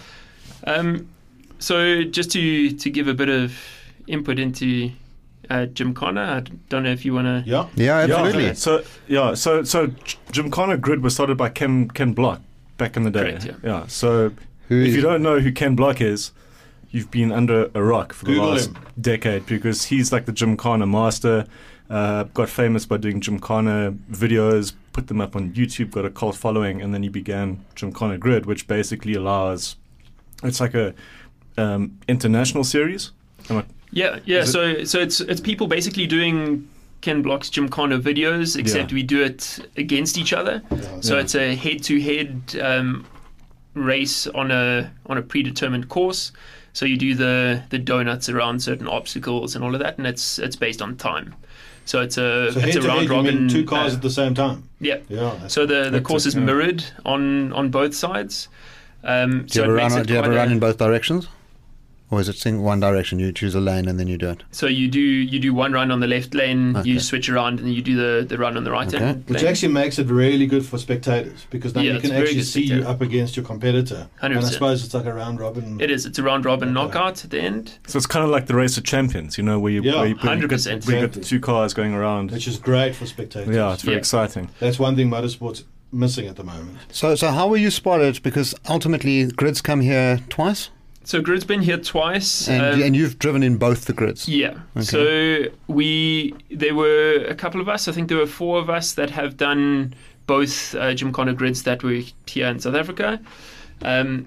So just to give a bit of input into Gymkhana, I don't know if you want to. Yeah, absolutely. So Gymkhana Grid was started by Ken Block back in the day. Correct, yeah. So if you don't know who Ken Block is, you've been under a rock for the Google last him. decade, because he's like the Gymkhana master. Got famous by doing Gymkhana videos, put them up on YouTube, got a cult following, and then he began Gymkhana Grid, which basically allows. It's like a international series. Yeah. So it's people basically doing Ken Block's Gymkhana videos, except we do it against each other. So it's a head-to-head race on a predetermined course. So you do the donuts around certain obstacles and all of that, and it's based on time. So it's a round robin. Two cars at the same time. Yeah. Yeah. So the course is mirrored on both sides. Do you have a run in both directions? Or is it one direction? You choose a lane and then you do it. So you do one run on the left lane, you switch around, and then you do the run on the right lane. Which actually makes it really good for spectators, because then you can actually see you up against your competitor. 100%. And I suppose it's like a round robin. It is. It's a round robin knockout at the end. So it's kind of like the Race of Champions, where you 100%. where you get the two cars going around. Which is great for spectators. Yeah, it's very exciting. That's one thing motorsport's missing at the moment. So how were you spotted? Because ultimately Grid's come here twice. So Grid's been here twice, and you've driven in both the grids. Yeah. Okay. So there were a couple of us. I think there were 4 of us that have done both Gymkhana Grids that were here in South Africa, and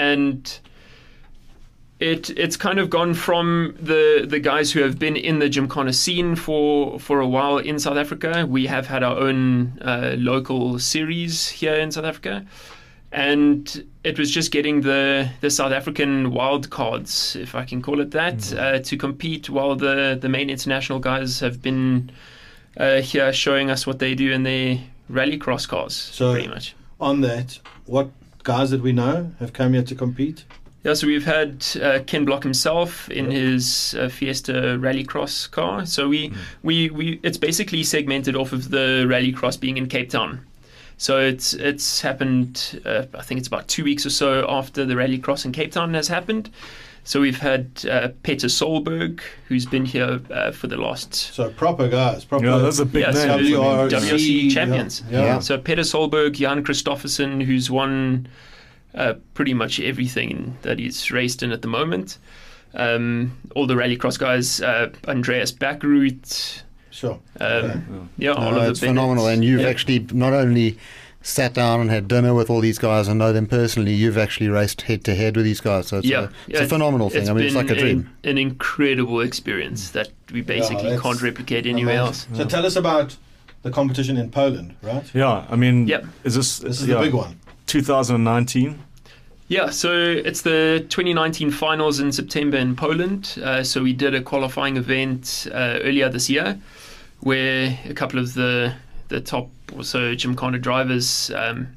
it's kind of gone from the guys who have been in the Gymkhana scene for a while in South Africa. We have had our own local series here in South Africa. And it was just getting the South African wild cards, if I can call it that, to compete, while the main international guys have been here showing us what they do in their rallycross cars, so pretty much. On that, what guys that we know have come here to compete? Yeah, so we've had Ken Block himself in his Fiesta rallycross car. So we it's basically segmented off of the rallycross being in Cape Town. So it's happened, I think it's about 2 weeks or so after the rallycross in Cape Town has happened. So we've had Peter Solberg, who's been here for the last... So proper guys. That's a big name. WRC champions. Yeah. So Peter Solberg, Jan Christoffersen, who's won pretty much everything that he's raced in at the moment. All the rallycross guys, Andreas Backroot... Sure. All of it's phenomenal. And you've actually not only sat down and had dinner with all these guys and know them personally, you've actually raced head to head with these guys. So it's a phenomenal thing. It's like a dream. An incredible experience that we basically can't replicate anywhere else. So tell us about the competition in Poland, right? Yeah, I mean, this is the big one. 2019. Yeah, so it's the 2019 finals in September in Poland. So we did a qualifying event earlier this year, where a couple of the top also Gymkhana drivers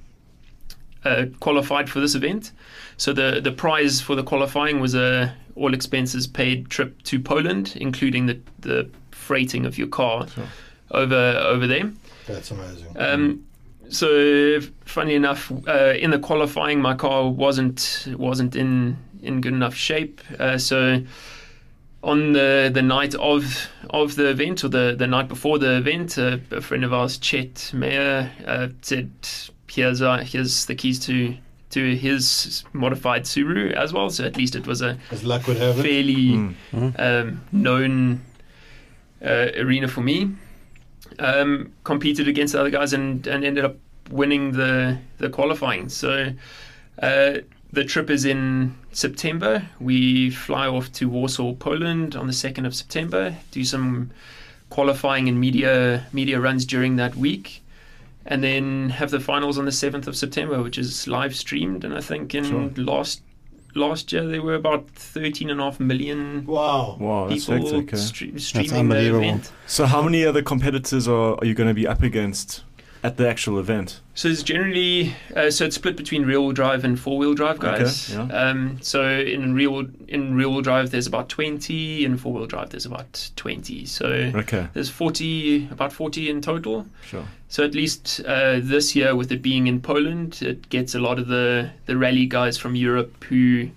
qualified for this event. So the prize for the qualifying was a all expenses paid trip to Poland, including the freighting of your car over there. That's amazing. So funny enough, in the qualifying, my car wasn't in good enough shape. So on the night of the event, or the night before the event, a friend of ours, Chet Meyer, said, "Here's the keys to his modified Subaru as well." So at least it was as luck would have it, fairly known arena for me. Competed against the other guys and ended up winning the qualifying. So the trip is in September. We fly off to Warsaw, Poland on the 2nd of September, do some qualifying and media runs during that week, and then have the finals on the 7th of September, which is live streamed. And I think in last year there were about 13.5 million that's people hectic, streaming the event. So how many other competitors are you going to be up against at the actual event? So it's generally so it's split between rear-wheel drive and four-wheel drive guys. Okay, yeah. So in rear-wheel drive there's about 20, in four-wheel drive there's about 20. So there's about 40 in total. Sure. So at least this year, with it being in Poland, it gets a lot of the rally guys from Europe who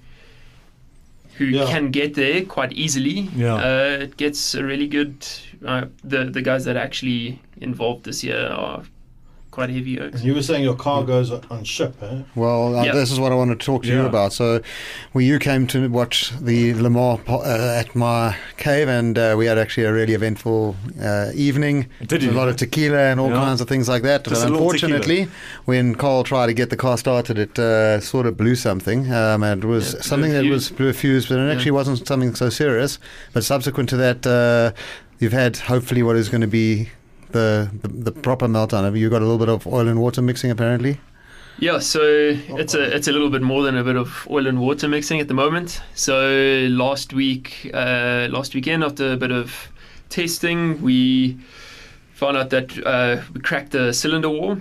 can get there quite easily. It gets a really good. The guys that are actually involved this year are quite heavy oaks. And you were saying your car goes on ship, eh? Well, this is what I want to talk to you about. So, you came to watch the Le Mans at my cave, and we had actually a really eventful evening. Did you? A lot of tequila and all kinds of things like that. Just unfortunately, when Carl tried to get the car started, it sort of blew something. And it was something that was blew a fuse, but it actually wasn't something so serious. But subsequent to that, you've had hopefully what is going to be the proper meltdown. Have you got a little bit of oil and water mixing apparently? Yeah, so it's a little bit more than a bit of oil and water mixing at the moment. So last weekend, after a bit of testing, we found out that we cracked the cylinder wall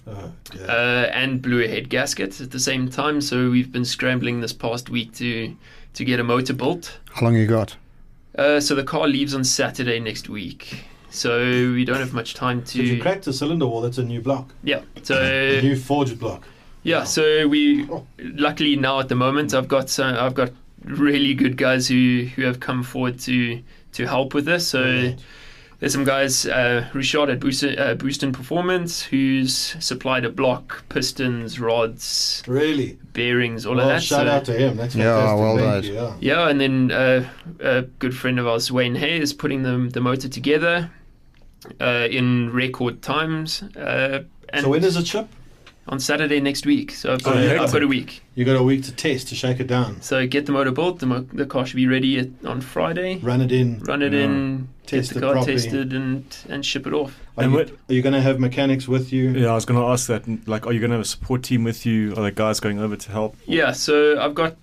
and blew a head gasket at the same time. So we've been scrambling this past week to get a motor built. How long you got? So the car leaves on Saturday next week. So we don't have much time to. If you cracked the cylinder wall, that's a new block. Yeah. So a new forged block. Yeah. So we luckily now at the moment I've got really good guys who have come forward to help with this. So there's some guys, Richard at Booston Performance, who's supplied a block, pistons, rods, bearings, all of that. Shout out to him. That's fantastic. Well done. Yeah, and then a good friend of ours, Wayne Hay, is putting the motor together in record times. So when does it ship? On Saturday next week. So I've got a week. You got a week to test, to shake it down. So get the motor built. The car should be ready on Friday. Run it in. Get the car properly tested and ship it off. Are you going to have mechanics with you? Yeah, I was going to ask that. Like, are you going to have a support team with you? Are there guys going over to help? Yeah, so I've got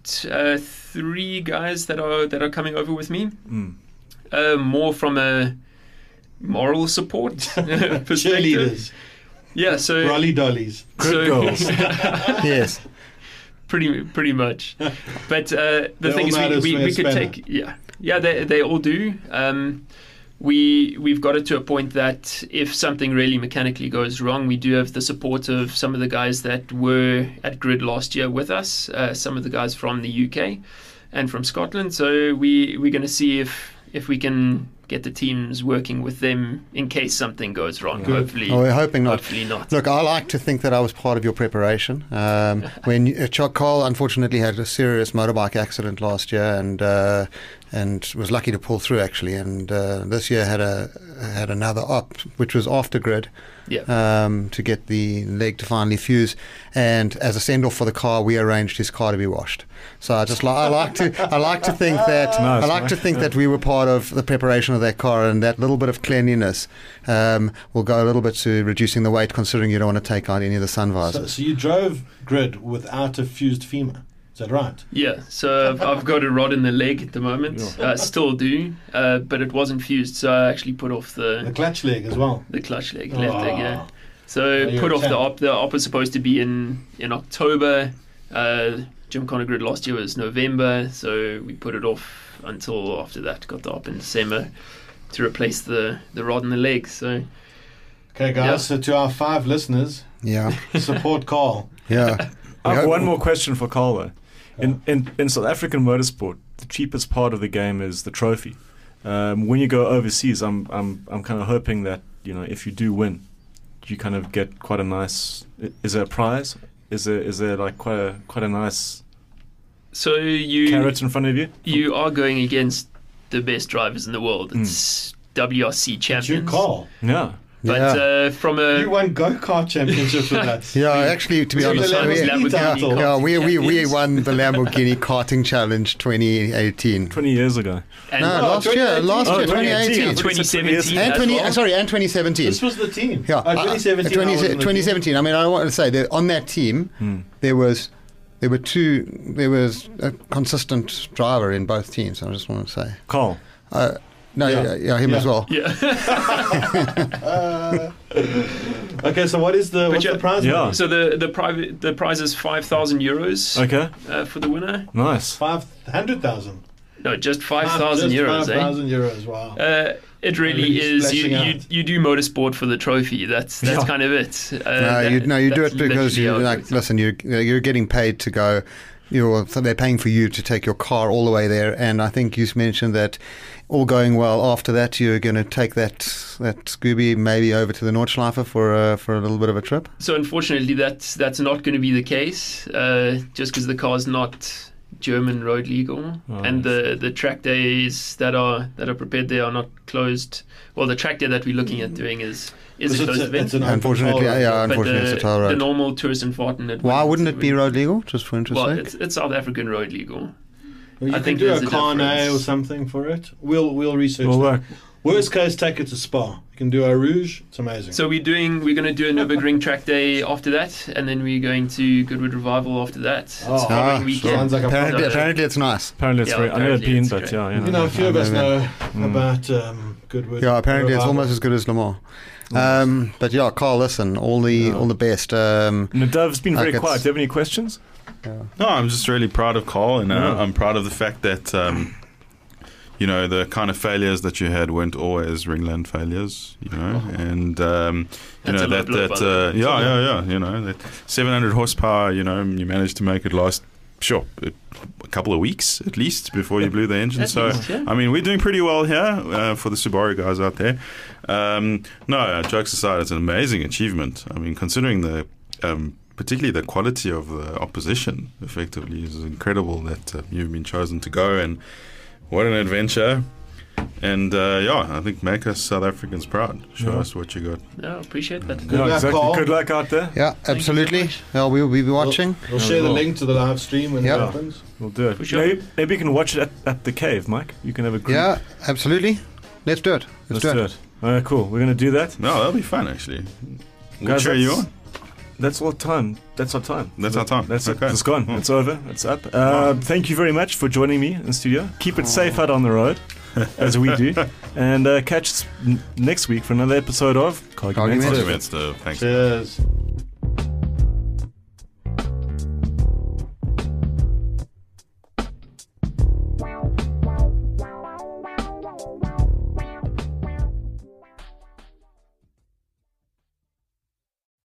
3 guys that are coming over with me. More from a moral support perspective. Cheerleaders. Yeah, so Rally dollies. Good girls. Yes. Pretty much. But the thing is we could take they all do. We've got it to a point that if something really mechanically goes wrong, we do have the support of some of the guys that were at Grid last year with us, some of the guys from the UK and from Scotland. So we're going to see if we can get the teams working with them in case something goes wrong. Hopefully, we're hoping not. Hopefully not. Look, I like to think that I was part of your preparation. When Carl unfortunately had a serious motorbike accident last year, and was lucky to pull through actually, and this year had another op, which was after Grid. To get the leg to finally fuse, and as a send off for the car, we arranged his car to be washed. So I like to think that we were part of the preparation of that car, and that little bit of cleanliness will go a little bit to reducing the weight, considering you don't want to take out any of the sun visors. So you drove Grid without a fused femur. Is that right? Yeah, so I've got a rod in the leg at the moment. Still do, but it wasn't fused, so I actually put off the clutch leg as well. The clutch leg, left leg, yeah. So put off the op. The op was supposed to be in October. Gymkhana Grid last year was November, so we put it off until after that. Got the op in December to replace the rod in the leg. So okay, guys. So to our 5 listeners, support Carl. Yeah. I have one more question for Carl though. In South African motorsport, the cheapest part of the game is the trophy. When you go overseas, I'm kind of hoping that if you do win, you kind of get quite a nice. Is there a prize? Is there like quite a nice? So carrot in front of you? You are going against the best drivers in the world. It's WRC You champions. call. Yeah. But from You a won go-kart championship for that. Yeah, actually, to be So honest, the Lamborghini title. karting we champions. won the Lamborghini Karting Challenge 2018. 20 years ago. And No, last year, 2018. 2017 And as 20, well. sorry, and 2017. This was the team. Yeah, 2017. I was on the team. 2017. I mean, I want to say that on that team, there was a consistent driver in both teams. I just want to say. Carl. No, yeah, him as well. Yeah. Okay, so what's the prize? Yeah. money? So the prize is €5,000 Okay. for the winner. Nice. 500,000. No, just 5,000 euros. 5,000 euros. Wow. It really Really is. splashing out. You do motorsport for the trophy. That's kind of it. You do that's it because literally you how it like. works. Listen, you're getting paid to go. So they're paying for you to take your car all the way there, and I think you mentioned that all going well. After that, you're going to take that Scooby maybe over to the Nordschleife for a little bit of a trip. So unfortunately, that's not going to be the case. Just because the car's not German road legal, and the track days that are prepared there are not closed. Well, the track day that we're looking at doing is a closed event. Unfortunately, unfortunately, it's a toll the road. normal tourist and Fortin. Why wouldn't it be road legal? Just for interest Well, sake. it's South African road legal. Well, you I can think do there's a a Carnet difference. or something for it. We'll research. We'll that. work. Worst case, take it to Spa. You can do a Rouge. It's amazing. So we're going to do a Nürburgring track day after that, and then we're going to Goodwood Revival after that. It's following weekend. Sounds like a Apparently, fun- apparently it's nice. Apparently it's Yeah, very. I never apparently been, it's but great. yeah. You know, a few of us know Mm. about Goodwood. Yeah, apparently it's Revival. almost as good as Le Mans. But yeah, Carl, listen, all the best. Nadav's been very Like quiet. it's- Do you have any questions? No, I'm just really proud of Carl, and I'm proud of the fact that the kind of failures that you had weren't always Ringland failures, and That's a low blow, by the way. that 700 horsepower, you managed to make it last. Sure, a couple of weeks at least before you blew the engine. At So, least, yeah. I mean, we're doing pretty well here for the Subaru guys out there. No, jokes aside, it's an amazing achievement. I mean, considering the particularly the quality of the opposition, effectively, is incredible that you've been chosen to go, and what an adventure. And I think make us South Africans proud. Show us what you got. No, appreciate that. Good luck, Carl. Good luck out there. Yeah, absolutely. Yeah, we'll be watching. We'll share the will. link to the live stream when it Yeah. happens. We'll do it. For sure. Maybe you can watch it at the cave, Mike. You can have a group. Yeah, absolutely. Let's do it. Let's do it. All right, cool. We're going to do that. No, that'll be fun, actually. We'll Guys, cheer you on. That's all time. That's our time. That's our time. That's Okay. it. It's gone. It's over. It's up. Thank you very much for joining me in studio. Keep it safe out on the road, as we do. And catch us next week for another episode of Cargumentative. Thanks. Cheers.